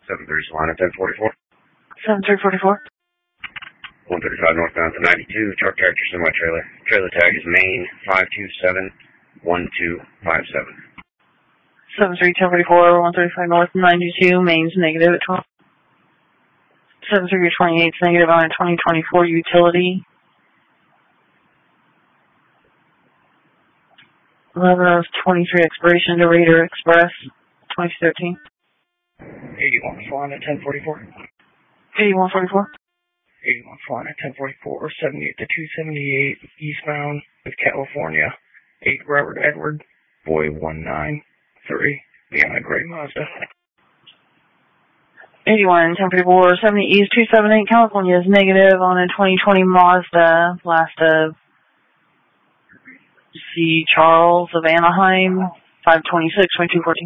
73 Solana 1044. 7344. 135 northbound to 92, truck character semi-trailer. Trailer tag is Maine 5271257. 731044, 135 north 92, Maine's negative at 12. 7328 negative on a 2024 utility. 11 of 23 expiration to Raider Express 2013. 81 Solana 1044. 8144. 81 Solana 1044, 78 to 278 eastbound with California. 8 Robert Edward, Boy 193, beyond a gray Mazda. 81 1044, 70 East 278 California is negative on a 2020 Mazda. Last of C. Charles of Anaheim 526 2214.